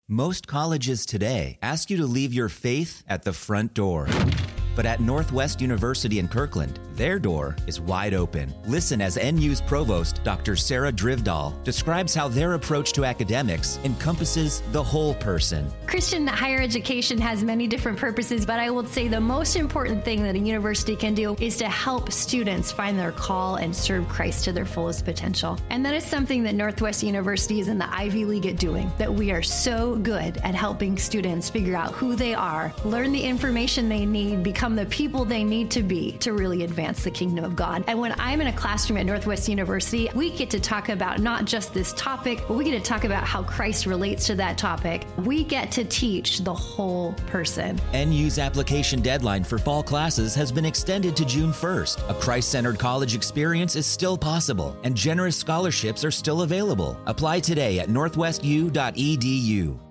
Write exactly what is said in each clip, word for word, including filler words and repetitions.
Most colleges today ask you to leave your faith at the front door. But at Northwest University in Kirkland, their door is wide open. Listen as N U's provost, Doctor Sarah Drivdahl, describes how their approach to academics encompasses the whole person. Christian higher education has many different purposes, but I will say the most important thing that a university can do is to help students find their call and serve Christ to their fullest potential. And that is something that Northwest University is in the Ivy League at doing, that we are so good at helping students figure out who they are, learn the information they need, become the people they need to be to really advance the kingdom of God. And when I'm in a classroom at Northwest University, we get to talk about not just this topic, but we get to talk about how Christ relates to that topic. We get to teach the whole person. N U's application deadline for fall classes has been extended to June first. A Christ-centered college experience is still possible, and generous scholarships are still available. Apply today at northwest u dot e d u.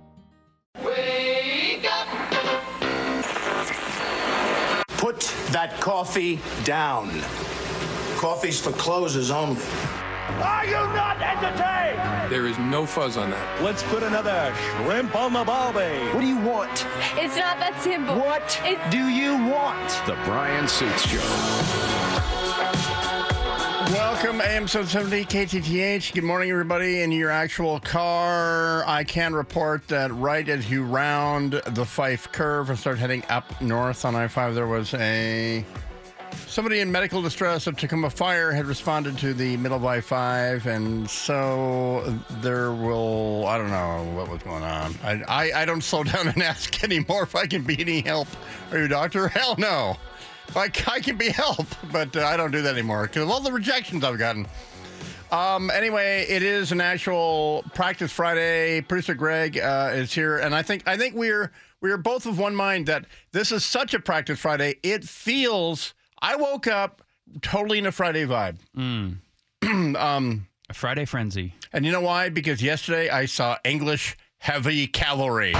Put that coffee down. Coffee's for closers only. Are you not entertained? There is no fuzz on that. Let's put another shrimp on the barbie. What do you want? It's not that simple. What it's- do you want? The Brian Suits Show. Welcome, A M seven seventy K T T H. Good morning, everybody. In your actual car, I can report that right as you round the Fife curve and start heading up north on I five, there was a somebody in medical distress. A Tacoma Fire had responded to the middle of I five, and so there will, I don't know what was going on. I, I, I don't slow down and ask anymore if I can be any help. Are you a doctor? Hell no. I, I can be helped, but uh, I don't do that anymore because of all the rejections I've gotten. Um, anyway, it is an actual practice Friday. Producer Greg uh, is here, and I think I think we're we're both of one mind that this is such a practice Friday. It feels. I woke up totally in a Friday vibe. Mm. um, a Friday frenzy, and you know why? Because yesterday I saw English heavy cavalry.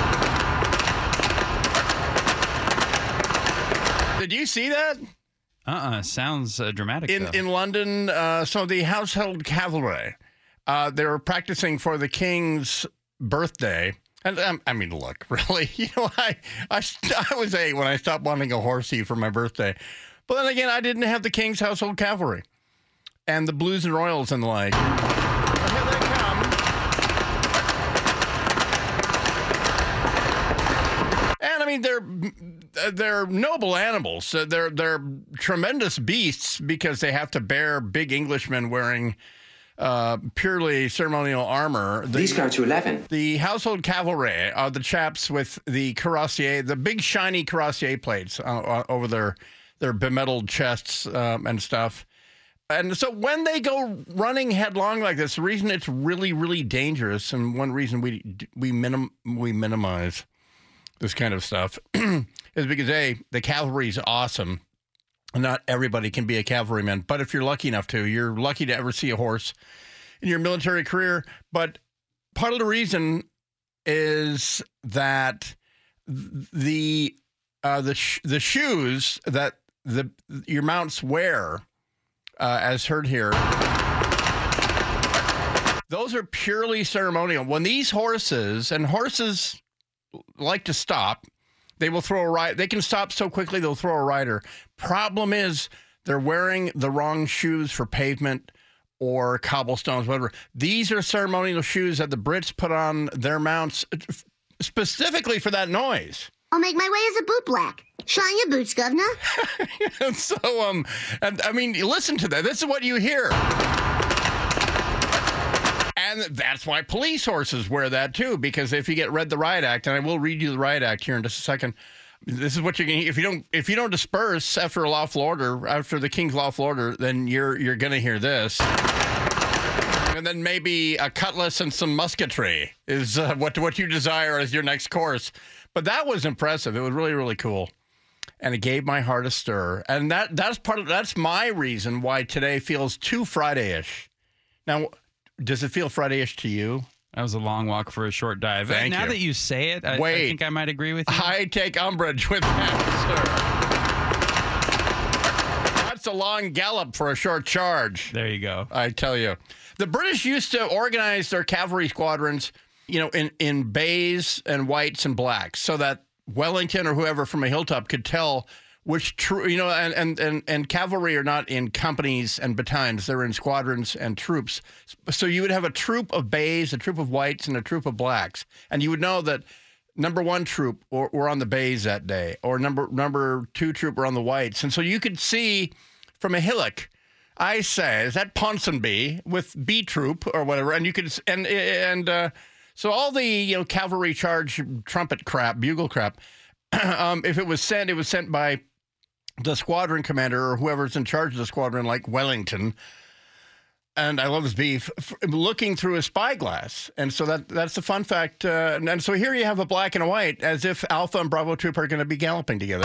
Did you see that? Uh-uh. Sounds uh, dramatic, In though. in London, uh, so the Household Cavalry, uh, they were practicing for the King's birthday. And um, I mean, look, really, you know, I, I, I was eight when I stopped wanting a horsey for my birthday. But then again, I didn't have the King's Household Cavalry and the Blues and Royals and the like. But here they come. And I mean, they're they're noble animals. Uh, they're they're tremendous beasts because they have to bear big Englishmen wearing uh, purely ceremonial armor. The, These go to eleven. The Household Cavalry are the chaps with the cuirassier, the big shiny cuirassier plates uh, uh, over their their bemetaled chests um, and stuff. And so when they go running headlong like this, the reason it's really, really dangerous, and one reason we we minim we minimize this kind of stuff is because, A, the cavalry is awesome. Not everybody can be a cavalryman, but if you're lucky enough to, you're lucky to ever see a horse in your military career. But part of the reason is that the uh, the sh- the shoes that the your mounts wear, uh, as heard here, those are purely ceremonial. When these horses, and horses like to stop, they will throw a rider. They can stop so quickly they'll throw a rider. Problem is they're wearing the wrong shoes for pavement or cobblestones, whatever. These are ceremonial shoes that the Brits put on their mounts specifically for that noise. I'll make my way as a boot black. Shine your boots, governor. so, um, and, I mean, listen to that. This is what you hear. And that's why police horses wear that, too, because if you get read the Riot Act, and I will read you the Riot Act here in just a second, this is what you're going to hear. If you don't, if you don't disperse after a lawful order, after the King's lawful order, then you're you're going to hear this. And then maybe a cutlass and some musketry is uh, what what you desire as your next course. But that was impressive. It was really, really cool. And it gave my heart a stir. And that that's part of that's my reason why today feels too Friday-ish. Now, does it feel Friday-ish to you? That was a long walk for a short dive. Thank now you. that you say it, I, Wait, I think I might agree with you. I take umbrage with that, sir. That's a long gallop for a short charge. There you go. I tell you. The British used to organize their cavalry squadrons you know, in, in bays and whites and blacks, so that Wellington or whoever from a hilltop could tell which true, you know, and, and, and, and cavalry are not in companies and battalions. They're in squadrons and troops. So you would have a troop of bays, a troop of whites, and a troop of blacks. And you would know that number one troop were, were on the bays that day, or number number two troop were on the whites. And so you could see from a hillock, I say, is that Ponsonby with B troop or whatever? And you could, and, and, uh, so all the, you know, cavalry charge trumpet crap, bugle crap, um, if it was sent, it was sent by the squadron commander or whoever's in charge of the squadron, like Wellington. And I love his beef, f- looking through a spyglass. And so that that's the fun fact. Uh, and, and so here you have a black and a white, as if Alpha and Bravo Troop are going to be galloping together.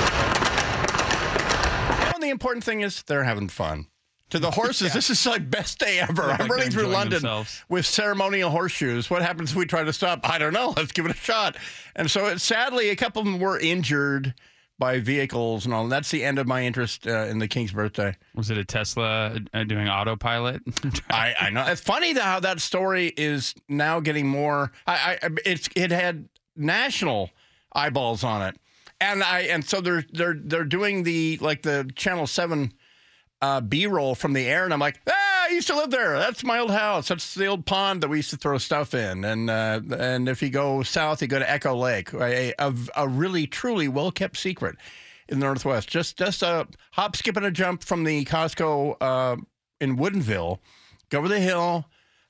And the important thing is they're having fun. To the horses, yeah. This is like best day ever. Like I'm running through London themselves. With ceremonial horseshoes. What happens if we try to stop? I don't know. Let's give it a shot. And so it, sadly, a couple of them were injured by vehicles and all. And that's the end of my interest uh, in the King's birthday. Was it a Tesla uh, doing autopilot? I, I know. It's funny how that story is now getting more. I, I it's it had national eyeballs on it, and I and so they're they're they're doing the like the Channel Seven uh, B-roll from the air, and I'm like, ah, I used to live there. That's my old house. That's the old pond that we used to throw stuff in. And uh, and if you go south, you go to Echo Lake, a, a, a really, truly well-kept secret in the Northwest. Just just a hop, skip, and a jump from the Costco uh, in Woodinville. Go over the hill,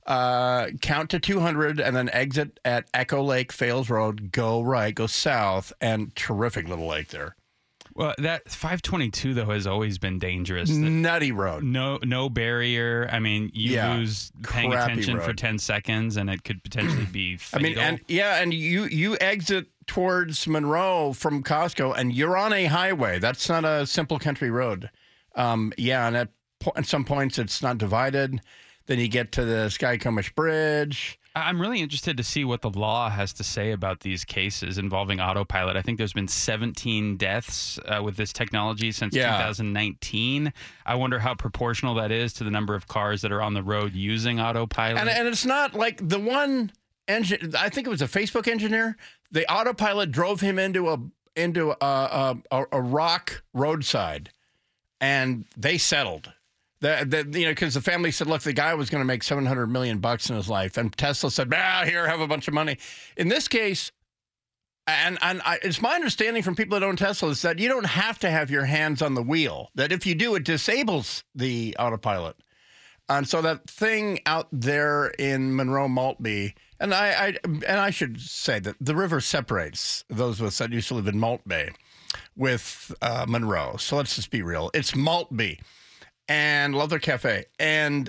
uh, count to two hundred, and then exit at Echo Lake, Fales Road. Go right, go south, and terrific little lake there. Well, that five twenty-two, though, has always been dangerous. Nutty road. No no barrier. I mean, you yeah, lose paying attention road. for ten seconds, and it could potentially be fatal. I mean, and yeah, and you, you exit towards Monroe from Costco, and you're on a highway. That's not a simple country road. Um, yeah, and at, po- at some points, it's not divided. Then you get to the Skycomish Bridge. I'm really interested to see what the law has to say about these cases involving autopilot. I think there's been seventeen deaths uh, with this technology since yeah. two thousand nineteen. I wonder how proportional that is to the number of cars that are on the road using autopilot. And, and it's not like the one engine, I think it was a Facebook engineer, the autopilot drove him into a into a, a, a rock roadside, and they settled. The, the, you know, because the family said, look, the guy was going to make seven hundred million bucks in his life. And Tesla said, ah, here, have a bunch of money. In this case, and, and I, it's my understanding from people that own Tesla is that you don't have to have your hands on the wheel. That if you do, it disables the autopilot. And so that thing out there in Monroe Maltby, and I, I and I should say that the river separates those of us that used to live in Maltby with uh, Monroe. So let's just be real. It's Maltby. And love their cafe. And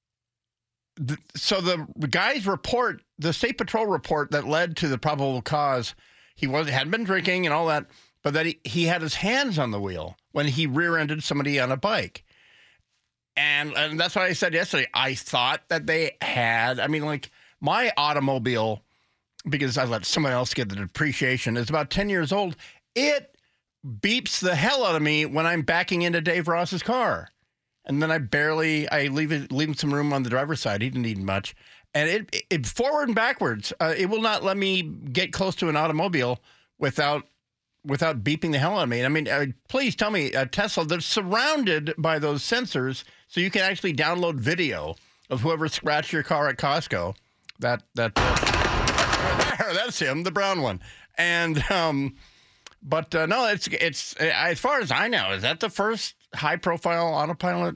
th- so the guy's report, the state patrol report that led to the probable cause, he was hadn't been drinking and all that, but that he, he had his hands on the wheel when he rear-ended somebody on a bike. And, and that's what I said yesterday. I thought that they had, I mean, like my automobile, because I let someone else get the depreciation, is about ten years old. It beeps the hell out of me when I'm backing into Dave Ross's car. And then I barely, I leave it, leave some room on the driver's side. He didn't need much. And it, it forward and backwards, uh, it will not let me get close to an automobile without without beeping the hell out of me. I mean, uh, please tell me, uh, Tesla, they're surrounded by those sensors, so you can actually download video of whoever scratched your car at Costco. That, that, uh, there, that's him, the brown one. And, um, but uh, no, it's, it's, as far as I know, is that the first high-profile autopilot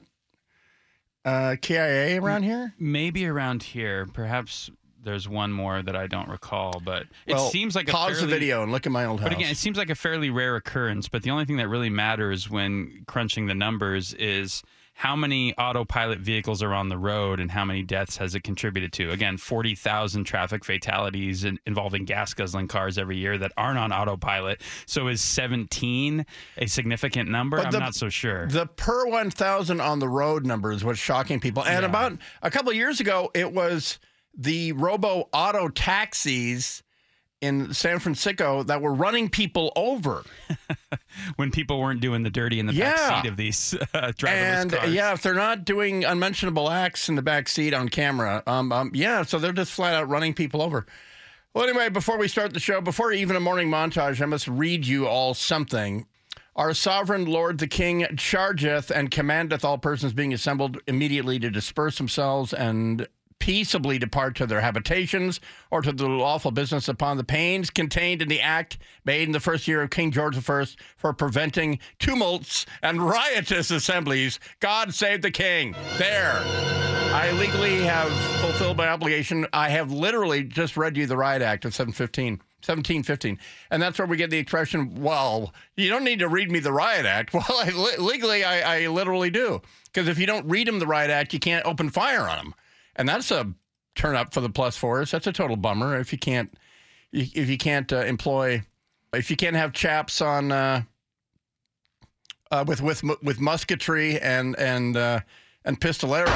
uh, K I A around here? Maybe around here. Perhaps there's one more that I don't recall, but it well, seems like a pause fairly, the video and look at my old house. But again, it seems like a fairly rare occurrence. But the only thing that really matters when crunching the numbers is how many autopilot vehicles are on the road and how many deaths has it contributed to. Again, forty thousand traffic fatalities in, involving gas-guzzling cars every year that aren't on autopilot. So is seventeen a significant number? But I'm the, not so sure. The per one thousand on the road number is what's shocking people. And yeah. about a couple of years ago, it was the robo-auto taxis in San Francisco that were running people over. When people weren't doing the dirty in the yeah. back seat of these uh, driverless and, cars. yeah, if they're not doing unmentionable acts in the back seat on camera, um, um, yeah, so they're just flat out running people over. Well, anyway, before we start the show, before even a morning montage, I must read you all something. Our sovereign Lord the King chargeth and commandeth all persons being assembled immediately to disperse themselves and peaceably depart to their habitations or to the lawful business upon the pains contained in the act made in the first year of King George the First for preventing tumults and riotous assemblies. God save the King. There. I legally have fulfilled my obligation. I have literally just read you the Riot Act of seven fifteen. seventeen fifteen. And that's where we get the expression, well, you don't need to read me the Riot Act. Well, I, legally, I, I literally do. Because if you don't read him the Riot Act, you can't open fire on him. And that's a turn up for the plus fours. That's a total bummer if you can't if you can't uh, employ, if you can't have chaps on uh, uh, with with with musketry and and uh, and pistolero.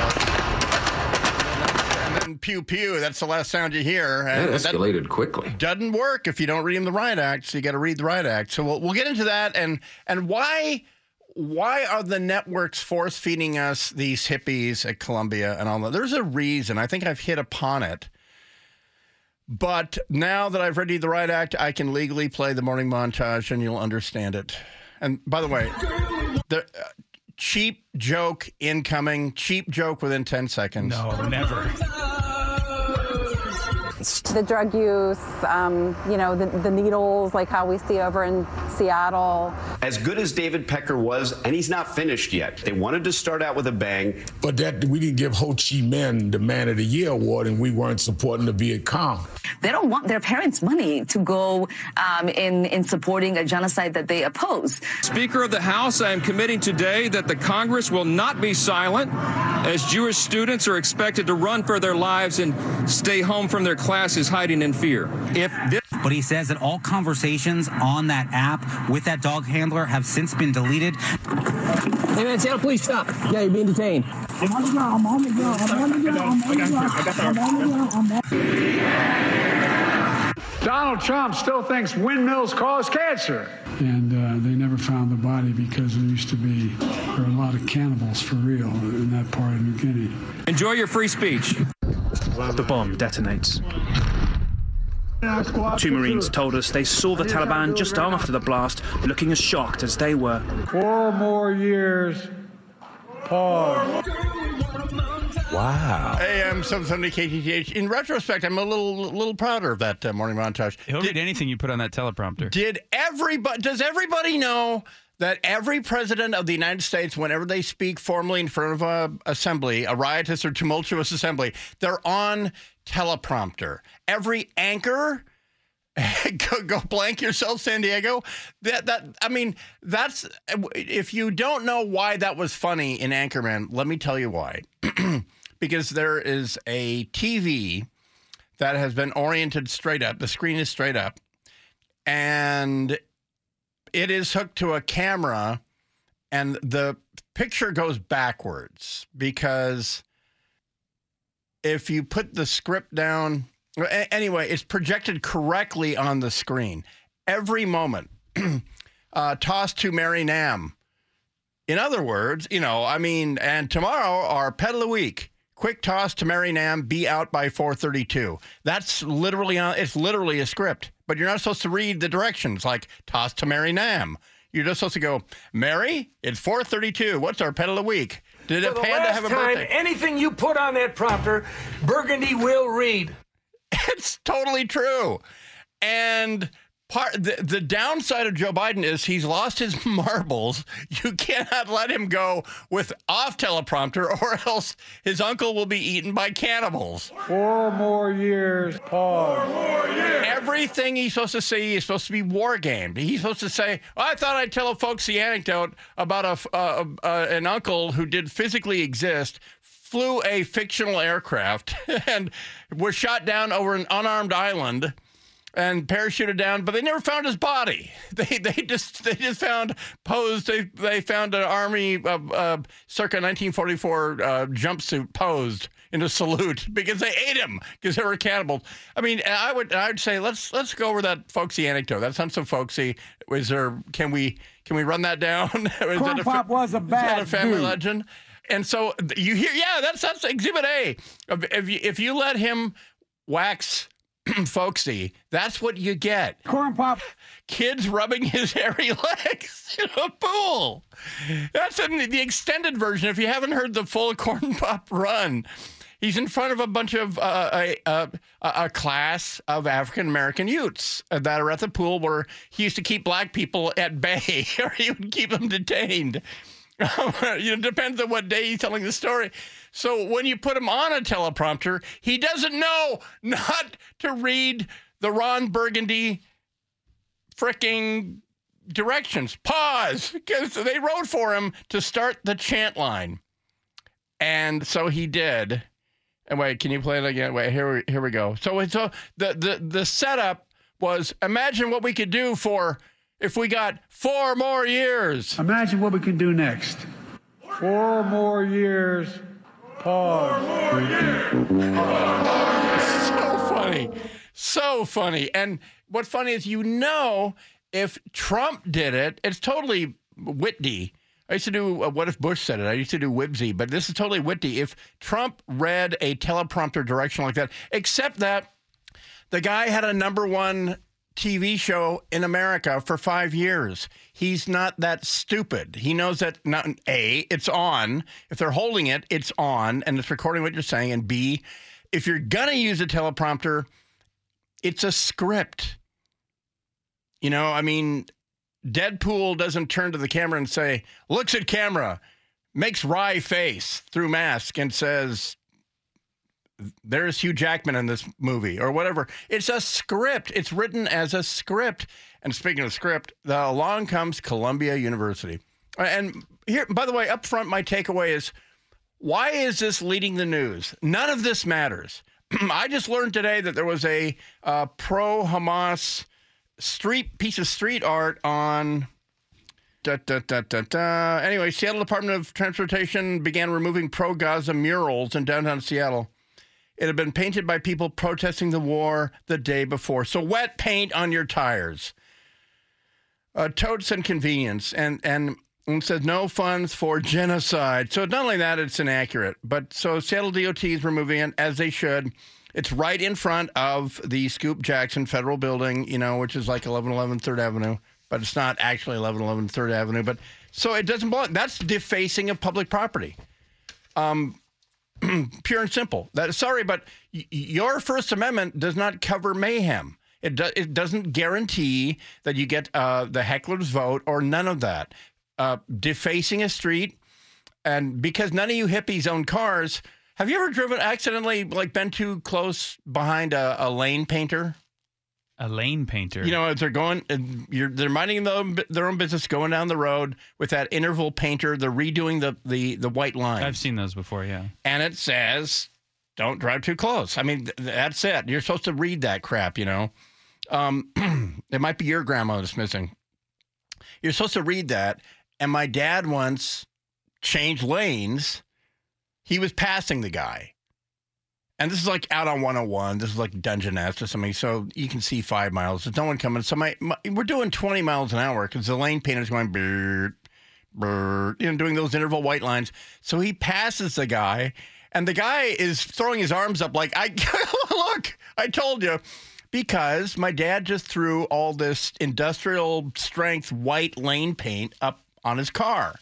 And then pew pew, that's the last sound you hear. And that escalated that quickly. Doesn't work if you don't read him the Riot Act, so you got to read the Riot Act. So we'll we'll get into that and and why why are the networks force feeding us these hippies at Columbia and all that? There's a reason. I think I've hit upon it. But now that I've read you the Riot Act, I can legally play the morning montage and you'll understand it. And by the way, the uh, cheap joke incoming, cheap joke within ten seconds. No, never. The drug use, um, you know, the, the needles, like how we see over in Seattle. As good as David Pecker was, and he's not finished yet. They wanted to start out with a bang. But that we didn't give Ho Chi Minh the Man of the Year award, and we weren't supporting the Viet Cong. They don't want their parents' money to go um, in, in supporting a genocide that they oppose. Speaker of the House, I am committing today that the Congress will not be silent as Jewish students are expected to run for their lives and stay home from their classes hiding in fear. If this But he says that all conversations on that app with that dog handler have since been deleted. Hey man, Seattle, please stop. Yeah, you're being detained. I'm on the go, I'm on the go, I'm on the go, I'm on the go, I'm on the go, I'm on the go. Donald Trump still thinks windmills cause cancer. And uh, they never found the body because there used to be, there were a lot of cannibals for real in that part of New Guinea. Enjoy your free speech. The bomb detonates. Two Marines told us they saw the Taliban just after the blast, looking as shocked as they were. Four more years. Pause. Wow. A M seven seventy K T T H. In retrospect, I'm a little little prouder of that uh, morning montage. He'll read anything you put on that teleprompter. Did everybody, does everybody know that every president of the United States, whenever they speak formally in front of a assembly, a riotous or tumultuous assembly, they're on teleprompter? Every anchor, go, go blank yourself, San Diego. That that I mean, that's, if you don't know why that was funny in Anchorman, let me tell you why. Because there is a T V that has been oriented straight up. The screen is straight up, and it is hooked to a camera, and the picture goes backwards because if you put the script down, anyway, it's projected correctly on the screen. Every moment, uh, toss to Mary Nam. In other words, you know, I mean, and tomorrow, our pet of the week, quick toss to Mary Nam, be out by four thirty-two. That's literally, on, it's literally a script. But you're not supposed to read the directions like toss to Mary Nam. You're just supposed to go, Mary, it's four thirty-two. What's our pet of the week? Did a panda have a time, birthday? Anything you put on that prompter, Burgundy will read. It's totally true. And part the, the downside of Joe Biden is he's lost his marbles. You cannot let him go with off teleprompter or else his uncle will be eaten by cannibals. Four more years. Pause. Four more years. Everything he's supposed to say is supposed to be war gamed. He's supposed to say, oh, I thought I'd tell a folksy anecdote about a, uh, uh, an uncle who did physically exist, flew a fictional aircraft and was shot down over an unarmed island and parachuted down, but they never found his body. They they just they just found posed. They they found an army uh, uh, circa nineteen forty-four uh, jumpsuit posed in a salute because they ate him because they were cannibals. I mean, I would I would say let's let's go over that folksy anecdote. That sounds so folksy. Is there? Can we can we run that down? Is Corn Pop was a bad Is that a family dude. legend? And so you hear, yeah, that's that's Exhibit A. If you if you let him wax folksy, that's what you get. Corn pop. Kids rubbing his hairy legs in a pool. That's in the extended version. If you haven't heard the full Corn Pop run, he's in front of a bunch of uh, a, a, a class of African-American youths that are at the pool where he used to keep black people at bay, or he would keep them detained. You know, it depends on what day he's telling the story. So when you put him on a teleprompter, he doesn't know not to read the Ron Burgundy fricking directions. Pause, because they wrote for him to start the chant line. And so he did. And wait, can you play it again? Wait, here we, here we go. So, so the, the, the setup was, imagine what we could do for if we got four more years. Imagine what we can do next. Four more years. Pause. Four more years. Pause. So funny. So funny. And what's funny is, you know, if Trump did it, it's totally witty. I used to do, uh, what if Bush said it? I used to do Whibsy, but this is totally witty. If Trump read a teleprompter direction like that, except that the guy had a number one T V show in America for five years. He's not that stupid. He knows that, not A, it's on. If they're holding it, it's on, and it's recording what you're saying. And B, if you're going to use a teleprompter, it's a script. You know, I mean, Deadpool doesn't turn to the camera and say, looks at camera, makes wry face through mask and says, there's Hugh Jackman in this movie or whatever. It's a script. It's written as a script. And speaking of script, the, along comes Columbia University. And here, by the way, up front, my takeaway is, why is this leading the news? None of this matters. I just learned today that there was a uh, pro-Hamas street piece of street art on da, da, da, da, da. Anyway, Seattle Department of Transportation began removing pro-Gaza murals in downtown Seattle. It had been painted by people protesting the war the day before. So wet paint on your tires. Uh, totes and convenience. And, and it says no funds for genocide. So not only that, it's inaccurate. But so Seattle D O T is removing it, as they should. It's right in front of the Scoop Jackson Federal Building, you know, which is like eleven eleven third Avenue. But it's not actually eleven eleven third Avenue. But so it doesn't belong. That's defacing of public property. Um... Pure and simple. That sorry, but y- your First Amendment does not cover mayhem. It do- it doesn't guarantee that you get uh, the heckler's vote or none of that. Uh, defacing a street, and because none of you hippies own cars, have you ever driven accidentally, like been too close behind a, a lane painter? A lane painter. You know, as they're going, you're, they're minding their own, their own business, going down the road with that interval painter. They're redoing the, the, the white line. I've seen those before, yeah. And it says, don't drive too close. I mean, th- that's it. You're supposed to read that crap, you know. Um, it might be your grandma that's missing. You're supposed to read that. And my dad once changed lanes. He was passing the guy. And this is like out on one oh one. This is like Dungeness or something. So you can see five miles. There's no one coming. So my, my we're doing twenty miles an hour because the lane painter's going, brrr, brrr, you know, doing those interval white lines. So he passes the guy, and the guy is throwing his arms up like, I look, I told you. Because my dad just threw all this industrial strength white lane paint up on his car.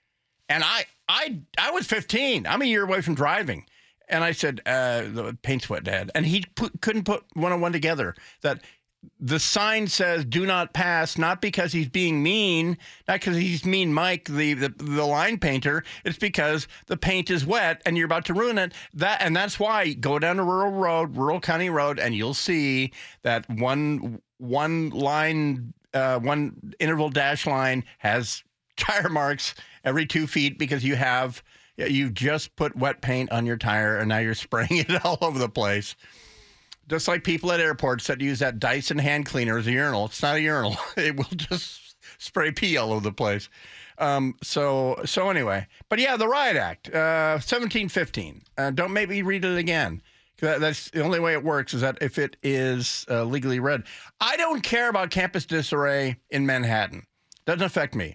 And I, I, I was fifteen. I'm a year away from driving. And I said, uh, the paint's wet, Dad. And he put, couldn't put one on one together. That the sign says do not pass, not because he's being mean, not because he's mean Mike, the, the the line painter. It's because the paint is wet and you're about to ruin it. That And that's why go down to rural road, rural county road, and you'll see that one one line, uh, one interval dash line has tire marks every two feet because you have... You've just put wet paint on your tire, and now you're spraying it all over the place. Just like people at airports that use that Dyson hand cleaner as a urinal. It's not a urinal. It will just spray pee all over the place. Um, so so anyway. But, yeah, the Riot Act, uh, seventeen fifteen. Uh, don't make me read it again. That, that's the only way it works is that if it is uh, legally read. I don't care about campus disarray in Manhattan. Doesn't affect me.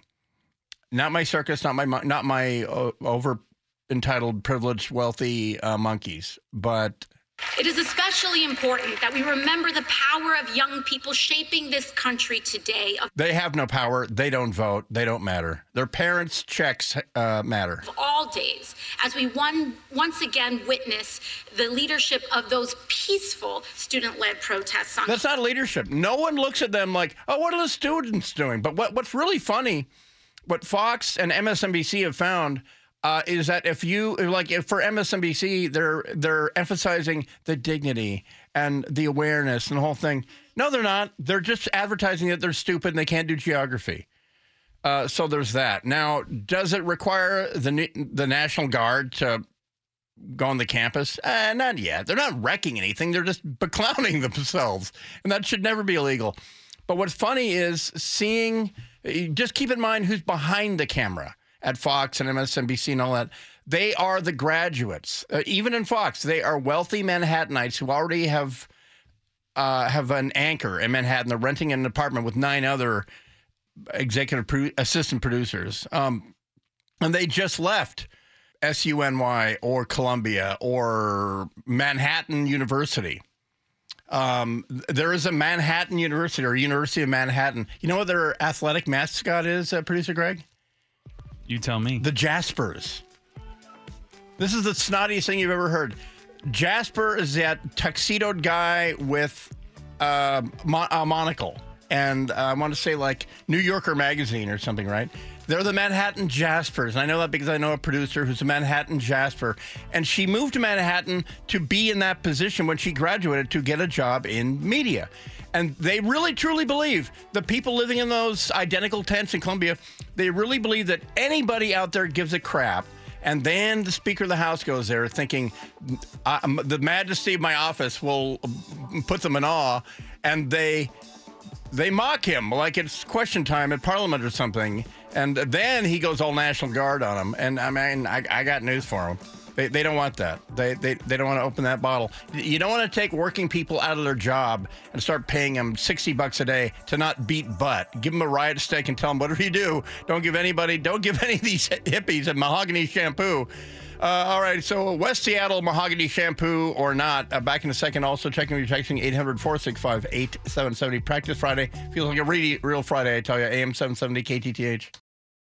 Not my circus, not my not my uh, over... entitled, privileged, wealthy uh, monkeys. But It is especially important that we remember the power of young people shaping this country today. Of They have no power. They don't vote. They don't matter. Their parents' checks uh, matter. all days, as we one, once again witness the leadership of those peaceful student-led protests. On- That's not leadership. No one looks at them like, oh, what are the students doing? But what, what's really funny, what Fox and M S N B C have found uh, is that if you, like if for M S N B C, they're they're emphasizing the dignity and the awareness and the whole thing. No, they're not. They're just advertising that they're stupid and they can't do geography. Uh, so there's that. Now, does it require the the National Guard to go on the campus? Uh, not yet. They're not wrecking anything. They're just beclowning themselves. And that should never be illegal. But what's funny is seeing, just keep in mind who's behind the camera at Fox and M S N B C and all that. They are the graduates. Uh, even in Fox, they are wealthy Manhattanites who already have uh, have an anchor in Manhattan. They're renting an apartment with nine other executive pro- assistant producers. Um, and they just left S U N Y or Columbia or Manhattan University. Um, there is a Manhattan University or University of Manhattan. You know what their athletic mascot is, uh, Producer Greg? You tell me. The Jaspers. This is the snottiest thing you've ever heard. Jasper is that tuxedoed guy with uh, mon- a monocle. And uh, I want to say like New Yorker magazine or something, right? They're the Manhattan Jaspers. And I know that because I know a producer who's a Manhattan Jasper. And she moved to Manhattan to be in that position when she graduated to get a job in media. And they really, truly believe, the people living in those identical tents in Columbia, they really believe that anybody out there gives a crap. And then the Speaker of the House goes there thinking, the majesty of my office will put them in awe. And they... They mock him like it's question time at Parliament or something. And then he goes all National Guard on him. And I mean, I, I got news for him. They, they don't want that. They, they they don't want to open that bottle. You don't want to take working people out of their job and start paying them sixty bucks a day to not beat butt. Give them a riot steak and tell them, whatever you do, don't give anybody, don't give any of these hippies a mahogany shampoo. Uh, all right, so West Seattle mahogany shampoo or not. Uh, back in a second. Also checking your texting eight hundred, four six five, eight seven seven zero. Practice Friday. Feels like a really real Friday, I tell you. A M seven seventy K T T H.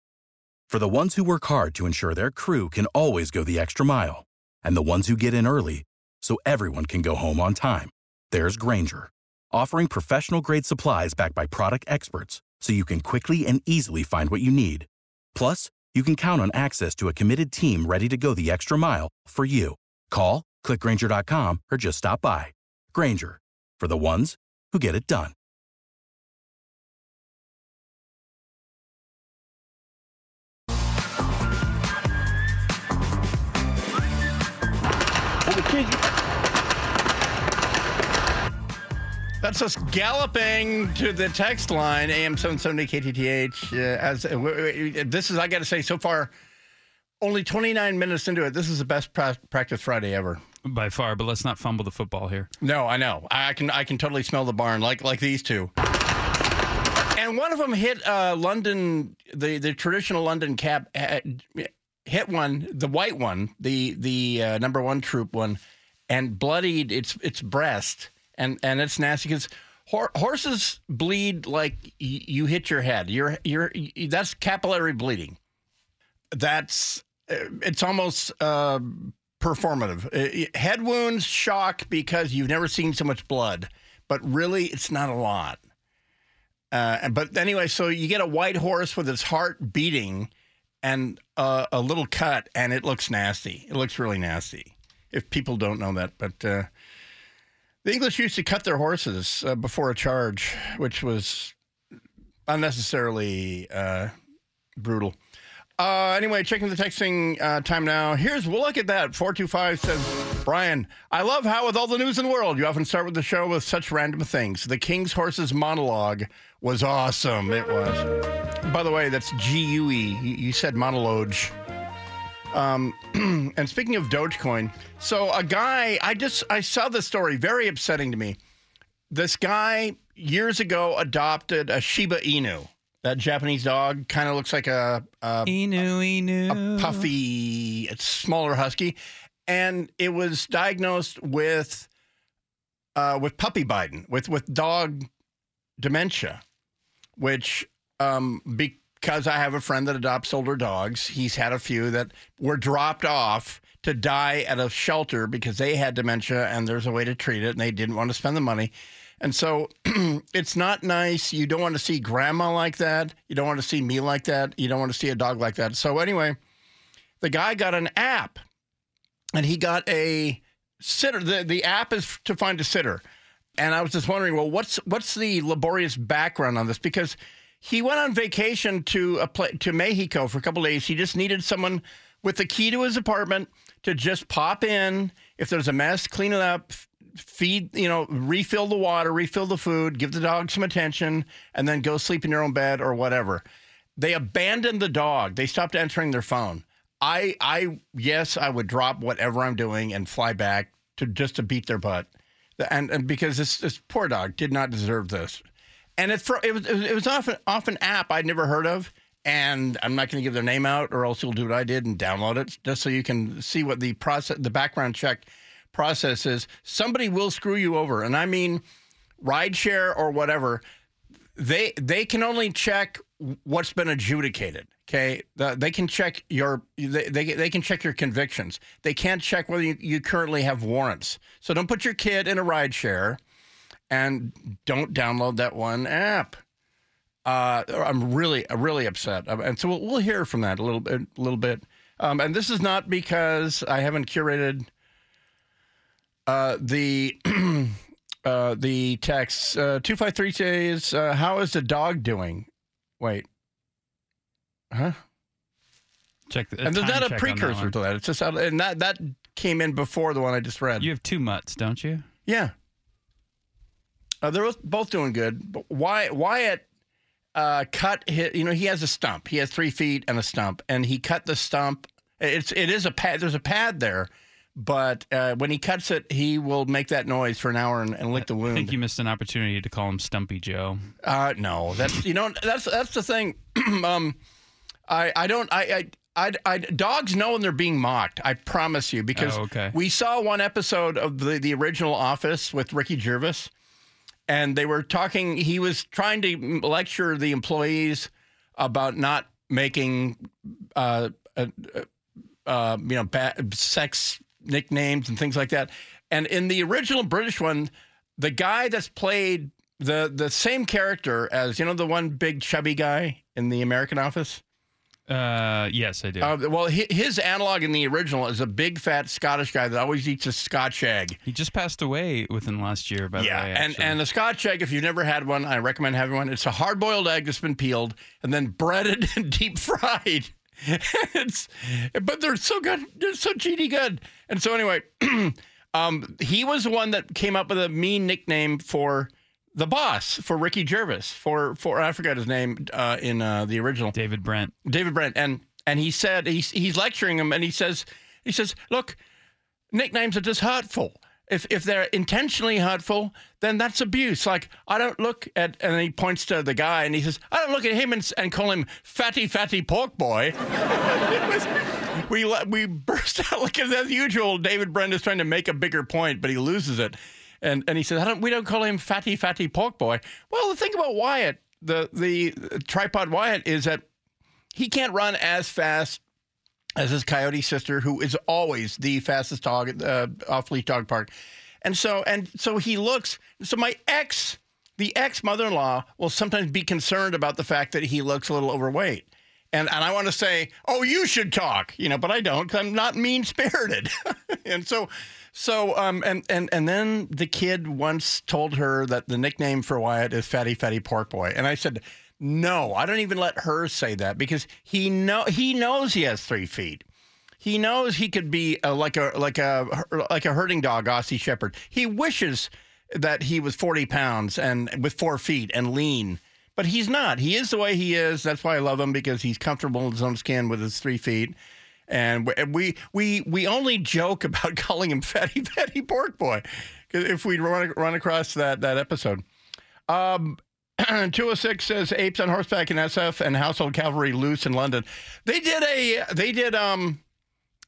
For the ones who work hard to ensure their crew can always go the extra mile, and the ones who get in early so everyone can go home on time, there's Grainger, offering professional-grade supplies backed by product experts so you can quickly and easily find what you need. Plus, you can count on access to a committed team ready to go the extra mile for you. Call, click Grainger dot com, or just stop by. Grainger, for the ones who get it done. That's us galloping to the text line, A M seven seventy K T T H. Uh, as uh, w- w- this is, I got to say, so far, only twenty-nine minutes into it, this is the best pra- practice Friday ever. By far, but let's not fumble the football here. No, I know. I can I can totally smell the barn, like like these two. And one of them hit uh, London, the, the traditional London cap, uh, hit one, the white one, the the uh, number one troop one, and bloodied its its breast. And and it's nasty because hor- horses bleed like y- you hit your head. You're you're y- that's capillary bleeding. That's it's almost uh, performative. Uh, head wounds shock because you've never seen so much blood, but really it's not a lot. Uh, but anyway, so you get a white horse with its heart beating and uh, a little cut, and it looks nasty. It looks really nasty. If people don't know that, but. Uh, The English used to cut their horses uh, before a charge, which was unnecessarily uh, brutal. Uh, anyway, checking the texting uh, time now. Here's, we'll look at that. four two five says, Brian, I love how with all the news in the world, you often start with the show with such random things. The King's Horses monologue was awesome. It was. By the way, that's G U E. You, you said monologue. Um, and speaking of Dogecoin, so a guy, I just, I saw this story, very upsetting to me. This guy years ago adopted a Shiba Inu, that Japanese dog, kind of looks like a, a, Inu, Inu. a puffy, it's smaller husky. and it was diagnosed with uh, with puppy Biden, with with dog dementia, which um, because I have a friend that adopts older dogs, he's had a few that were dropped off to die at a shelter because they had dementia and there's a way to treat it and they didn't want to spend the money. And so it's not nice. You don't want to see grandma like that. You don't want to see me like that. You don't want to see a dog like that. So anyway, the guy got an app and he got a sitter. The, the app is to find a sitter. And I was just wondering, well, what's what's the laborious background on this? Because he went on vacation to a pla- to Mexico for a couple of days. He just needed someone with the key to his apartment to just pop in. If there's a mess, clean it up, feed, you know, refill the water, refill the food, give the dog some attention, and then go sleep in your own bed or whatever. They abandoned the dog. They stopped answering their phone. I, I, yes, I would drop whatever I'm doing and fly back to just to beat their butt. And, and because this, this poor dog did not deserve this. And it, it was it was off, off an app I'd never heard of. And I'm not going to give their name out or else you'll do what I did and download it just so you can see what the process, the background check process is. Somebody will screw you over. And I mean, rideshare or whatever, they they can only check what's been adjudicated. Okay, the, they can check your they, they they can check your convictions. They can't check whether you, you currently have warrants. So don't put your kid in a rideshare, and don't download that one app. Uh, I'm really really upset, and so we'll, we'll hear from that a little bit. A little bit. Um, and this is not because I haven't curated uh, the uh, the text. Uh, two five three says, uh, "How is the dog doing?" Wait. Huh? Check the, and there's not a precursor that to that. It's just out, and that that came in before the one I just read. You have two mutts, don't you? Yeah. Uh, they're both doing good. But why Wyatt uh, cut his, you know, he has a stump. He has three feet and a stump, and he cut the stump. It's it is a pad. There's a pad there, but uh, when he cuts it, he will make that noise for an hour and, and lick the wound. I think you missed an opportunity to call him Stumpy Joe. Uh, no, that's you know that's that's the thing. um. I, I don't I, I I I dogs know when they're being mocked. I promise you, because oh, okay. we saw one episode of the, the original Office with Ricky Gervais, and they were talking. He was trying to lecture the employees about not making uh, uh, uh you know bad sex nicknames and things like that. And in the original British one, the guy that's played the the same character as you know the one big chubby guy in the American Office. Uh, yes, I do. Uh, well, his analog in the original is a big, fat Scottish guy that always eats a Scotch egg. He just passed away within last year, by yeah, the way. Yeah, and, and the Scotch egg, if you've never had one, I recommend having one. It's a hard-boiled egg that's been peeled and then breaded and deep-fried. it's, but they're so good. They're so cheaty good. And so anyway, um, he was the one that came up with a mean nickname for the boss, for Ricky Gervais, for for I forgot his name uh, in uh, the original. David Brent. David Brent, and and he said he's he's lecturing him, and he says he says, look, nicknames are just hurtful. If if they're intentionally hurtful, then that's abuse. Like I don't look at, and he points to the guy, and he says, I don't look at him and, and call him fatty fatty pork boy. we we burst out like as usual. David Brent is trying to make a bigger point, but he loses it. And and he said, I don't, we don't call him fatty, fatty pork boy. Well, the thing about Wyatt, the, the tripod Wyatt, is that he can't run as fast as his coyote sister, who is always the fastest dog at uh, off-leash dog park. And so and so he looks, so my ex, the ex-mother-in-law will sometimes be concerned about the fact that he looks a little overweight. And and I want to say, oh, you should talk, you know, but I don't, because I'm not mean-spirited. and so... So, um, and, and, and then the kid once told her that the nickname for Wyatt is Fatty Fatty Pork Boy. And I said, no, I don't even let her say that, because he know he knows he has three feet. He knows he could be a, like a like a like a herding dog, Aussie Shepherd. He wishes that he was forty pounds and with four feet and lean, but he's not. He is the way he is. That's why I love him, because he's comfortable in his own skin with his three feet. And we we we only joke about calling him Fatty Fatty Pork Boy, if we run run across that that episode. Um, two oh six says apes on horseback in S F and household cavalry loose in London. They did a they did um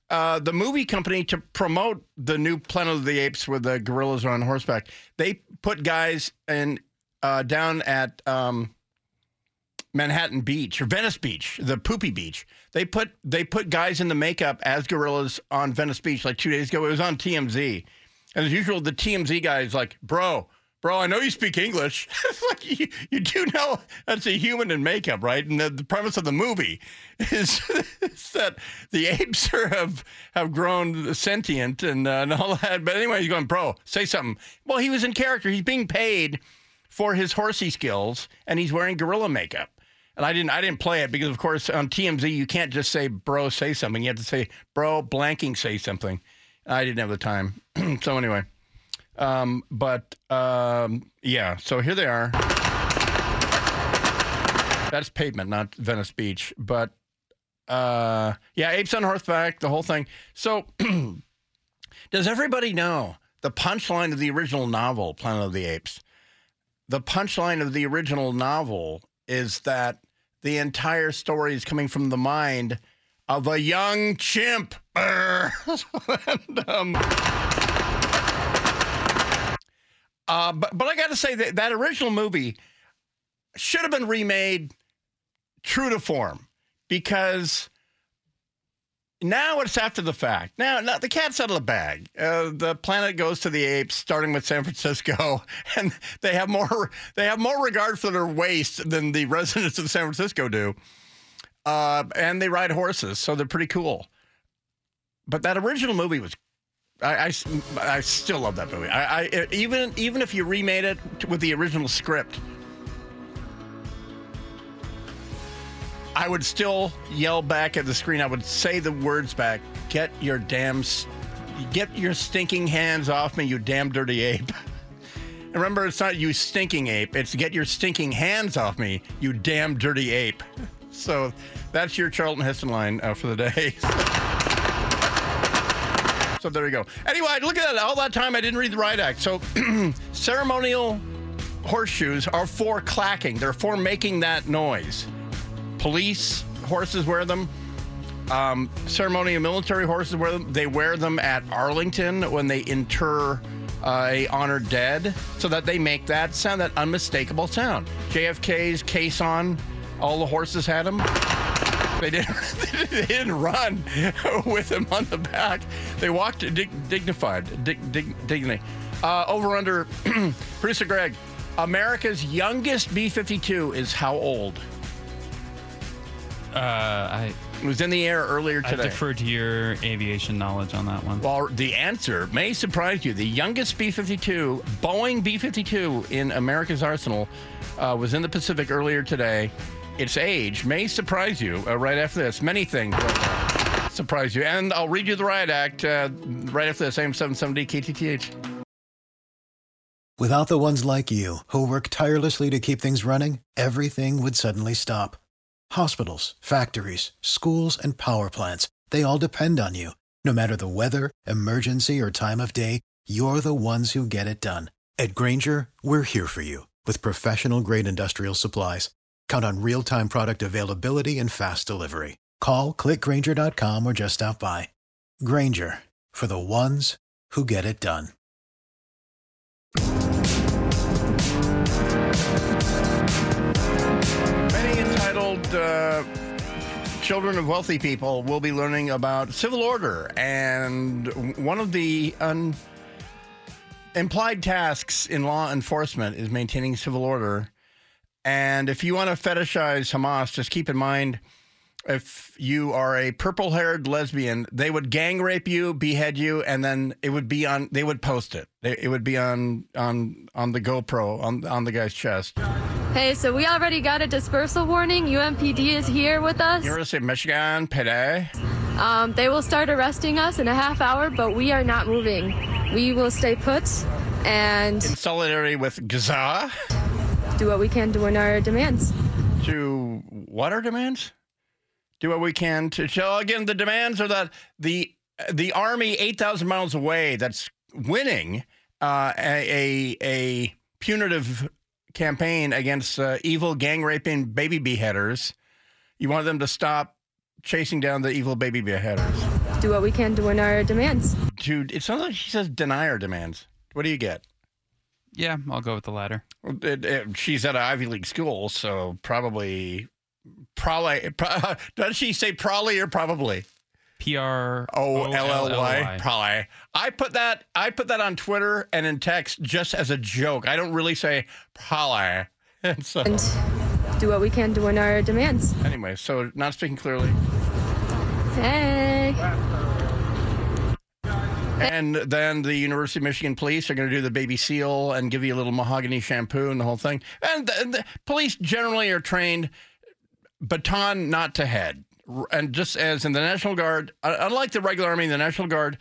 uh, the movie company, to promote the new Planet of the Apes with the gorillas on horseback, they put guys in uh, down at um, Manhattan Beach or Venice Beach, the Poopy Beach. They put they put guys in the makeup as gorillas on Venice Beach like two days ago. It was on T M Z, and as usual, the T M Z guy is like, "Bro, bro, I know you speak English. It's like you, you do know that's a human in makeup, right?" And the, the premise of the movie is, is that the apes are, have have grown sentient and, uh, and all that. But anyway, he's going, "Bro, say something." Well, he was in character. He's being paid for his horsey skills, and he's wearing gorilla makeup. And I didn't I didn't play it because, of course, on T M Z, you can't just say, "Bro, say something." You have to say, "Bro, blanking, say something." I didn't have the time. So anyway. Um, but, um, yeah, so here they are. That's pavement, not Venice Beach. But, uh, yeah, apes on horseback, the whole thing. So does everybody know the punchline of the original novel, Planet of the Apes? The punchline of the original novel is that the entire story is coming from the mind of a young chimp. and, um, Uh, but but I got to say that that original movie should have been remade true to form, because now it's after the fact. Now, now the cat's out of the bag. Uh, the planet goes to the apes, starting with San Francisco, and they have more they have more regard for their waste than the residents of San Francisco do. Uh, and they ride horses, so they're pretty cool. But that original movie was. I, I, I still love that movie. I, I even even if you remade it with the original script, I would still yell back at the screen. I would say the words back: "Get your damn, get your stinking hands off me, you damn dirty ape!" And remember, it's not "you stinking ape"; it's "get your stinking hands off me, you damn dirty ape." So that's your Charlton Heston line uh, for the day. So there you go. Anyway, look at that. All that time I didn't read the riot act. So ceremonial horseshoes are for clacking. They're for making that noise. Police horses wear them. Um, ceremonial military horses wear them. They wear them at Arlington when they inter uh, a honored dead, so that they make that sound, that unmistakable sound. J F K's caisson, all the horses had them. They didn't, they didn't run with him on the back. They walked dig, dignified, dig, dig, dignity. Uh, over under, producer Greg, America's youngest B fifty-two is how old? Uh, I It was in the air earlier today. I defer to your aviation knowledge on that one. Well, the answer may surprise you. The youngest B fifty-two, Boeing B fifty-two in America's arsenal, uh, was in the Pacific earlier today. Its age may surprise you uh, right after this. Many things will uh, surprise you. And I'll read you the riot act uh, right after this. A M seven seventy K T T H. Without the ones like you, who work tirelessly to keep things running, everything would suddenly stop. Hospitals, factories, schools, and power plants, they all depend on you. No matter the weather, emergency, or time of day, you're the ones who get it done. At Grainger, we're here for you with professional-grade industrial supplies. Count on real-time product availability and fast delivery. Call, click Grainger dot com, or just stop by. Grainger, for the ones who get it done. Many entitled uh, children of wealthy people will be learning about civil order, and one of the un- implied tasks in law enforcement is maintaining civil order. And if you want to fetishize Hamas, just keep in mind, if you are a purple-haired lesbian, they would gang rape you, behead you, and then it would be on. They would post it. It would be on on on the GoPro on on the guy's chest. Hey, so we already got a dispersal warning. U M P D is here with us. University of Michigan, P D. Um, they will start arresting us in a half hour, but we are not moving. We will stay put and in solidarity with Gaza. Do what we can to win our demands. To what are demands? Do what we can to show. Again, the demands are that the the army eight thousand miles away that's winning uh, a, a a punitive campaign against uh, evil gang raping baby beheaders. You want them to stop chasing down the evil baby beheaders. do what we can to win our demands. Dude, it sounds like she says deny our demands. What do you get? Yeah, I'll go with the latter. It, it, she's at an Ivy League school, so probably, probably, pro, does she say probably or probably? P R O L L Y. Y. Probably. I put that. I put that on Twitter and in text just as a joke. I don't really say probably. And so, and do what we can to win our demands. Anyway, so not speaking clearly. Hey. And then the University of Michigan police are going to do the baby seal and give you a little mahogany shampoo and the whole thing. And the, the police generally are trained baton not to head. And just as in the National Guard, unlike the regular Army, the National Guard,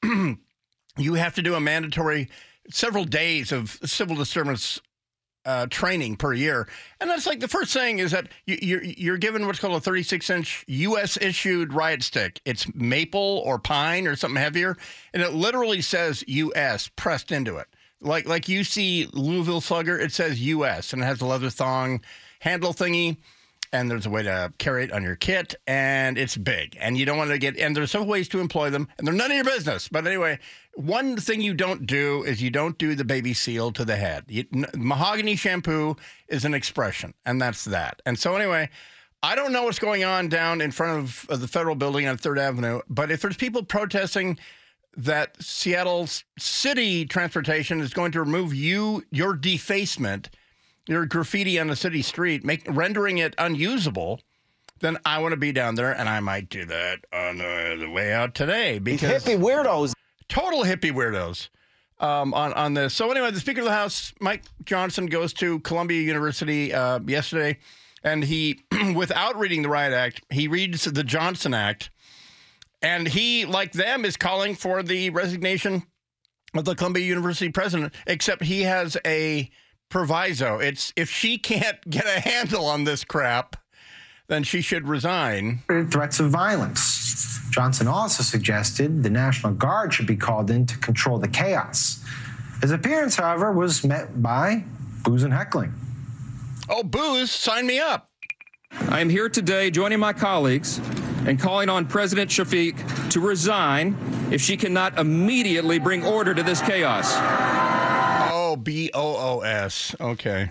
you have to do a mandatory several days of civil disturbance uh, training per year. And that's like the first thing is that you, you're, you're given what's called a thirty-six inch U S issued riot stick. It's maple or pine or something heavier. And it literally says U S pressed into it. Like, like you see Louisville Slugger, it says U S and it has a leather thong handle thingy. And there's a way to carry it on your kit, and it's big. And you don't want to get, and there's some ways to employ them, and they're none of your business. But anyway, one thing you don't do is you don't do the baby seal to the head. You, mahogany shampoo is an expression, and that's that. And so anyway, I don't know what's going on down in front of, of the federal building on Third Avenue, but if there's people protesting that Seattle's city transportation is going to remove you, your defacement, your graffiti on the city street, make rendering it unusable, then I want to be down there, and I might do that on uh, the way out today. Because hippie weirdos. Total hippie weirdos um, on, on this. So anyway, the Speaker of the House, Mike Johnson, goes to Columbia University uh, yesterday, and he, without reading the Riot Act, he reads the Johnson Act, and he, like them, is calling for the resignation of the Columbia University president, except he has a proviso. It's if she can't get a handle on this crap, then she should resign. Threats of violence. Johnson also suggested the National Guard should be called in to control the chaos. His appearance, however, was met by booze and heckling. Oh, booze, sign me up. I am here today joining my colleagues and calling on President Shafiq to resign if she cannot immediately bring order to this chaos. Oh, B O O S. Okay.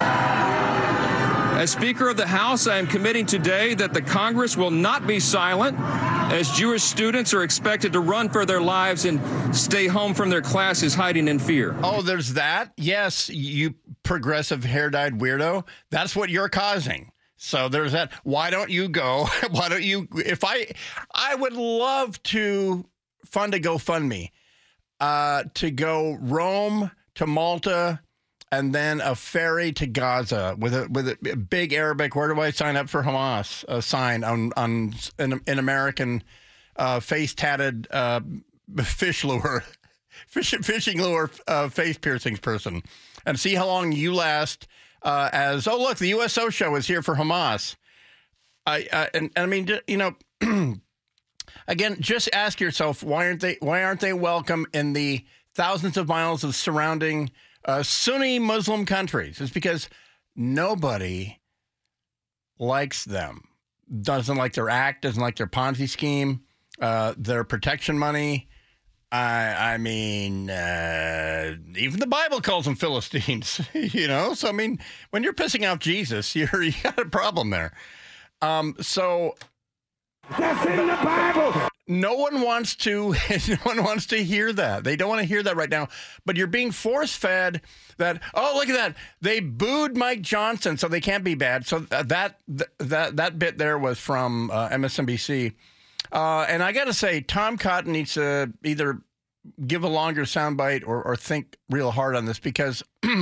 As Speaker of the House, I am committing today that the Congress will not be silent as Jewish students are expected to run for their lives and stay home from their classes hiding in fear. Oh, there's that? Yes, you progressive hair-dyed weirdo. That's what you're causing. So there's that. Why don't you go? Why don't you? If I, I would love to fund a GoFundMe uh, to go roam to Malta, and then a ferry to Gaza with a with a big Arabic. Where do I sign up for Hamas? A sign on on an, an American uh, face tatted uh, fish lure, fish, fishing lure, uh, face piercings person, and see how long you last. Uh, as oh look, the U S O show is here for Hamas. I uh, and, and I mean you know, again, just ask yourself why aren't they why aren't they welcome in the thousands of miles of surrounding uh, Sunni Muslim countries? It's because nobody likes them. Doesn't like their act, doesn't like their Ponzi scheme, uh, their protection money. I, I mean, uh, even the Bible calls them Philistines, you know? So, I mean, when you're pissing off Jesus, you're, you got a problem there. Um, so... That's in the Bible. No one wants to. No one wants to hear that. They don't want to hear that right now. But you're being force-fed that. Oh, look at that! They booed Mike Johnson, so they can't be bad. So that that that bit there was from uh, M S N B C. Uh, and I got to say, Tom Cotton needs to either give a longer soundbite or, or think real hard on this, because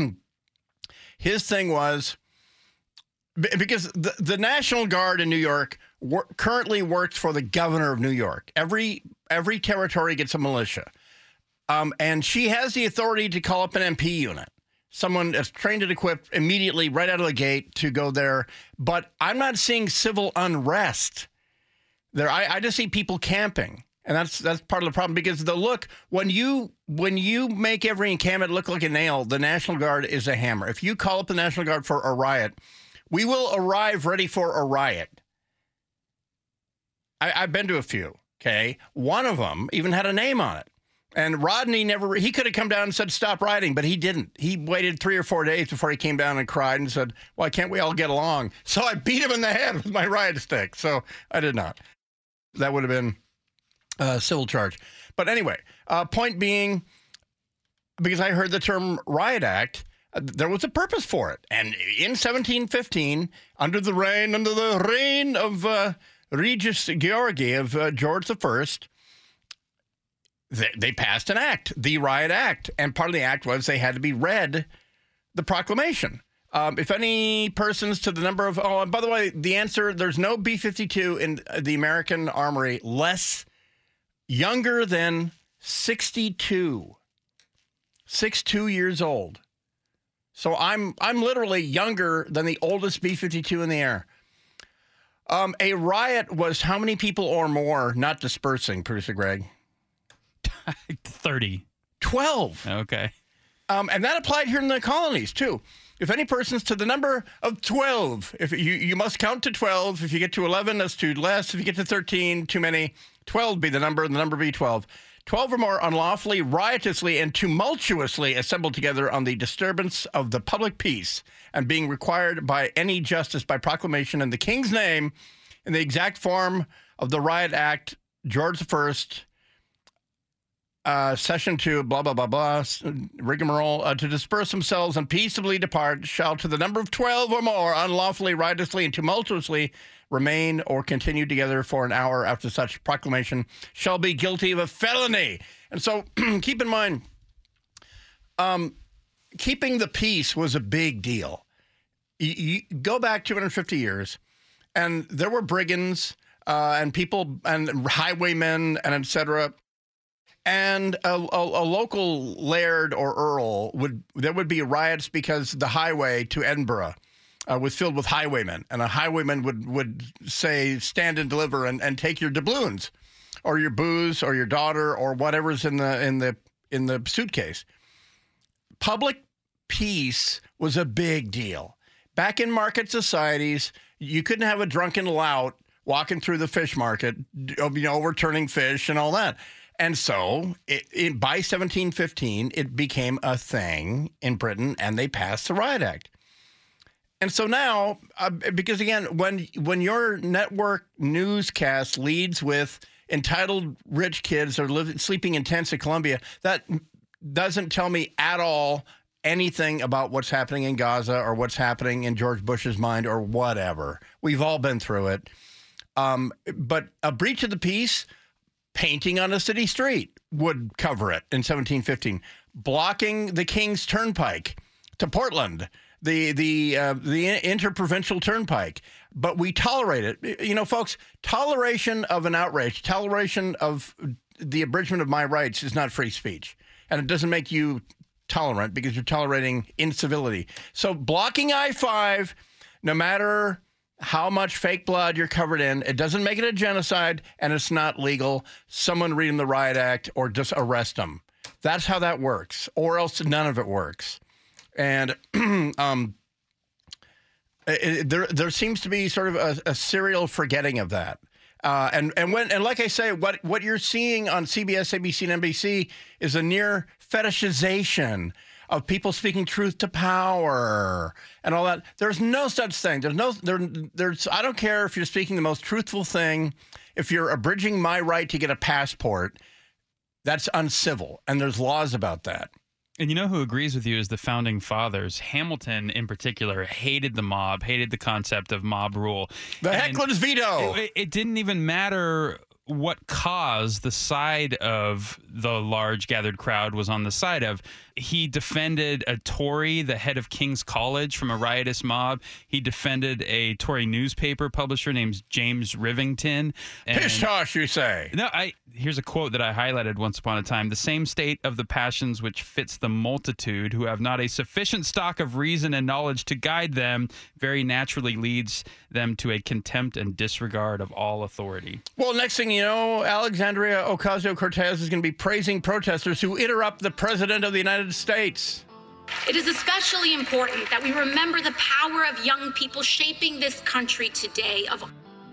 his thing was because the, the National Guard in New York wor- currently works for the governor of New York. Every every territory gets a militia. Um, and she has the authority to call up an M P unit, someone that's trained and equipped immediately right out of the gate to go there. But I'm not seeing civil unrest there. I, I just see people camping. And that's that's part of the problem, because the look, when you when you make every encampment look like a nail, the National Guard is a hammer. If you call up the National Guard for a riot, we will arrive ready for a riot. I, I've been to a few. Okay. One of them even had a name on it. And Rodney never, he could have come down and said, stop rioting, but he didn't. He waited three or four days before he came down and cried and said, why can't we all get along? So I beat him in the head with my riot stick. So I did not. That would have been a civil charge. But anyway, uh, point being, because I heard the term Riot Act, uh, there was a purpose for it. And in seventeen fifteen, under the reign, under the reign of uh, Regis Georgi of uh, George the First, they, they passed an act, the Riot Act. And part of the act was they had to be read the proclamation. Um, if any persons to the number of, oh, and by the way, the answer, there's no B fifty-two in the American Armory less younger than sixty-two. sixty-two years old. So I'm I'm literally younger than the oldest B fifty-two in the air. Um, a riot was how many people or more not dispersing, Producer Greg? thirty. twelve. Okay. Um, and that applied here in the colonies, too. If any persons to the number of twelve, if you, you must count to twelve. If you get to eleven, that's too less. If you get to thirteen, too many. twelve be the number, the number be twelve. twelve or more unlawfully, riotously, and tumultuously assembled together on the disturbance of the public peace and being required by any justice by proclamation in the King's name in the exact form of the Riot Act, George the First, uh, Session two, blah, blah, blah, blah, rigmarole, uh, to disperse themselves and peaceably depart shall to the number of twelve or more unlawfully, riotously, and tumultuously remain or continue together for an hour after such proclamation shall be guilty of a felony. And so keep in mind, um, keeping the peace was a big deal. You, you go back two hundred fifty years, and there were brigands uh, and people and highwaymen and et cetera. And a, a, a local laird or earl would, there would be riots because the highway to Edinburgh Uh, was filled with highwaymen, and a highwayman would, would say, stand and deliver and, and take your doubloons or your booze or your daughter or whatever's in the in the in the suitcase. Public peace was a big deal. Back in market societies, you couldn't have a drunken lout walking through the fish market, you know, overturning fish and all that. And so it, it, by seventeen fifteen, it became a thing in Britain, and they passed the Riot Act. And so now, uh, because again, when when your network newscast leads with entitled rich kids are living, sleeping in tents at Columbia, that doesn't tell me at all anything about what's happening in Gaza or what's happening in George Bush's mind or whatever. We've all been through it. Um, but a breach of the peace, painting on a city street would cover it in seventeen fifteen. Blocking the King's Turnpike to Portland, the the uh, the interprovincial turnpike, but we tolerate it. You know, folks, toleration of an outrage, toleration of the abridgment of my rights is not free speech, and it doesn't make you tolerant because you're tolerating incivility. So blocking I five, no matter how much fake blood you're covered in, it doesn't make it a genocide, and it's not legal. Someone read them the Riot Act or just arrest them. That's how that works, or else none of it works. And um, it, it, there there seems to be sort of a, a serial forgetting of that. Uh, and and when and like I say, what what you're seeing on C B S, A B C, and N B C is a near fetishization of people speaking truth to power and all that. There's no such thing. There's no there. There's I don't care if you're speaking the most truthful thing. If you're abridging my right to get a passport, that's uncivil, and there's laws about that. And you know who agrees with you is the founding fathers. Hamilton, in particular, hated the mob, hated the concept of mob rule. The heckler's veto. It, it didn't even matter what cause the side of the large gathered crowd was on the side of. He defended a Tory, the head of King's College, from a riotous mob. He defended a Tory newspaper publisher named James Rivington. Pish tosh, you say? No, I. Here's a quote that I highlighted once upon a time. The same state of the passions which fits the multitude, who have not a sufficient stock of reason and knowledge to guide them, very naturally leads them to a contempt and disregard of all authority. Well, next thing you know, Alexandria Ocasio-Cortez is going to be praising protesters who interrupt the president of the United States. It is especially important that we remember the power of young people shaping this country today. Of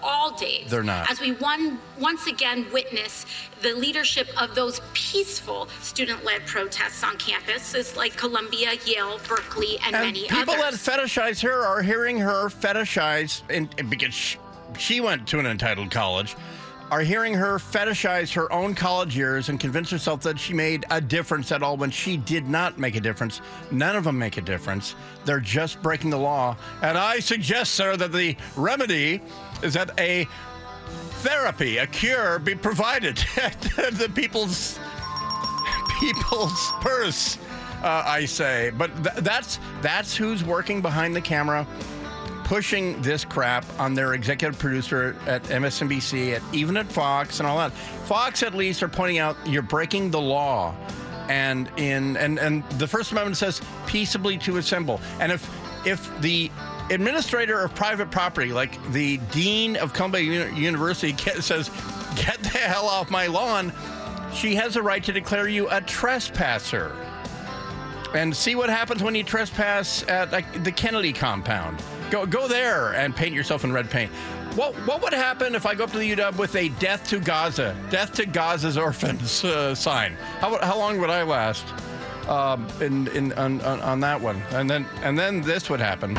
all days. They're not. As we one, once again witness the leadership of those peaceful student-led protests on campuses like Columbia, Yale, Berkeley, and, And many people others. that fetishize her are hearing her fetishize, and because she, she went to an entitled college, are hearing her fetishize her own college years and convince herself that she made a difference at all when she did not make a difference. None of them make a difference. They're just breaking the law. And I suggest, sir, that the remedy is that a therapy, a cure, be provided to the people's people's purse, uh, I say. But th- that's that's who's working behind the camera, pushing this crap on their executive producer at M S N B C, at even at Fox and all that. Fox at least are pointing out you're breaking the law, and in and and the First Amendment says peaceably to assemble. And if if the administrator of private property, like the dean of Columbia Uni- University, get, says, "Get the hell off my lawn," she has a right to declare you a trespasser. And see what happens when you trespass at like, the Kennedy compound. Go go there and paint yourself in red paint. What what would happen if I go up to the U W with a "Death to Gaza," "Death to Gaza's orphans" uh, sign? How how long would I last um, in in on, on, on that one? And then and then this would happen.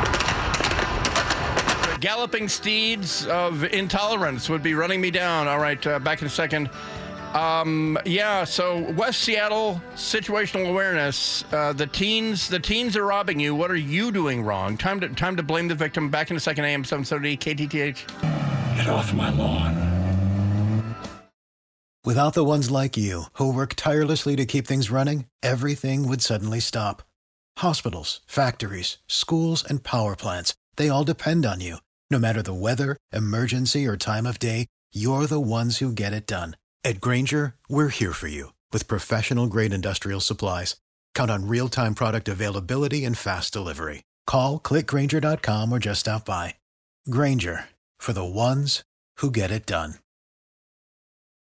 The galloping steeds of intolerance would be running me down. All right, uh, back in a second. Um, yeah, so West Seattle situational awareness. Uh, the teens, the teens are robbing you. What are you doing wrong? Time to time to blame the victim. Back in a second. A M seven seventy K T T H. Get off my lawn. Without the ones like you, who work tirelessly to keep things running, everything would suddenly stop. Hospitals, factories, schools, and power plants, they all depend on you. No matter the weather, emergency, or time of day, you're the ones who get it done. At Grainger, we're here for you with professional-grade industrial supplies. Count on real-time product availability and fast delivery. Call, click Grainger dot com, or just stop by. Grainger, for the ones who get it done.